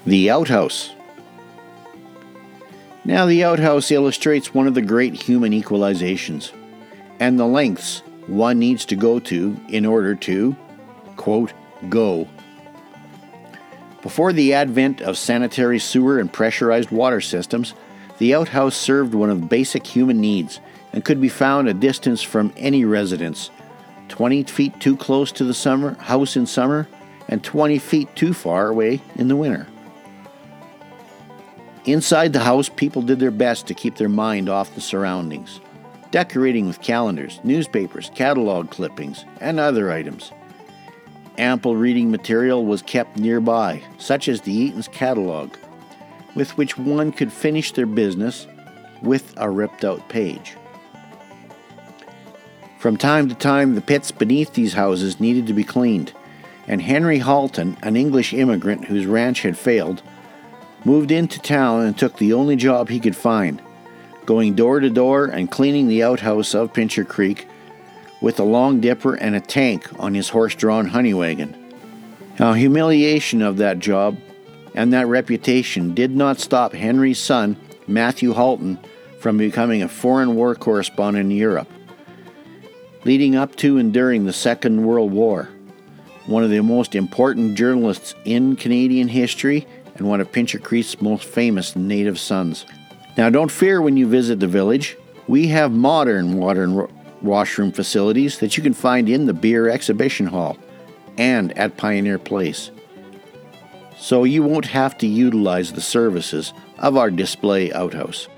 The outhouse. Now, the outhouse illustrates one of the great human equalizations and the lengths one needs to go to in order to, quote, go. Before the advent of sanitary sewer and pressurized water systems, the outhouse served one of the basic human needs and could be found a distance from any residence, 20 feet too close to the house in summer and 20 feet too far away in the winter. Inside the house, people did their best to keep their mind off the surroundings, decorating with calendars, newspapers, catalog clippings, and other items. Ample reading material was kept nearby, such as the Eaton's catalog, with which one could finish their business with a ripped-out page. From time to time, the pits beneath these houses needed to be cleaned, and Henry Halton, an English immigrant whose ranch had failed, moved into town and took the only job he could find, going door to door and cleaning the outhouse of Pincher Creek with a long dipper and a tank on his horse-drawn honey wagon. Now, humiliation of that job and that reputation did not stop Henry's son, Matthew Halton, from becoming a foreign war correspondent in Europe, leading up to and during the Second World War, one of the most important journalists in Canadian history and one of Pincher Creek's most famous native sons. Now, don't fear when you visit the village. We have modern water and washroom facilities that you can find in the Beer Exhibition Hall and at Pioneer Place. So you won't have to utilize the services of our display outhouse.